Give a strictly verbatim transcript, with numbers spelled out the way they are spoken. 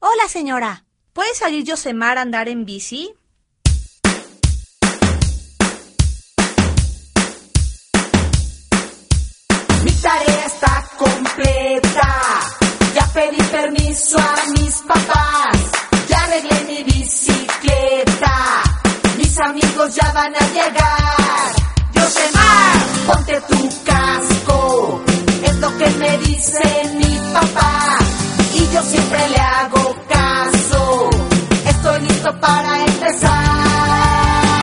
Hola, señora. ¿Puede salir Yosemar a andar en bici? Mi tarea está completa. Ya pedí permiso a mis papás. Ya arreglé mi bicicleta. Mis amigos ya van a llegar. Yosemar, ponte tu casco. Es lo que me dice mi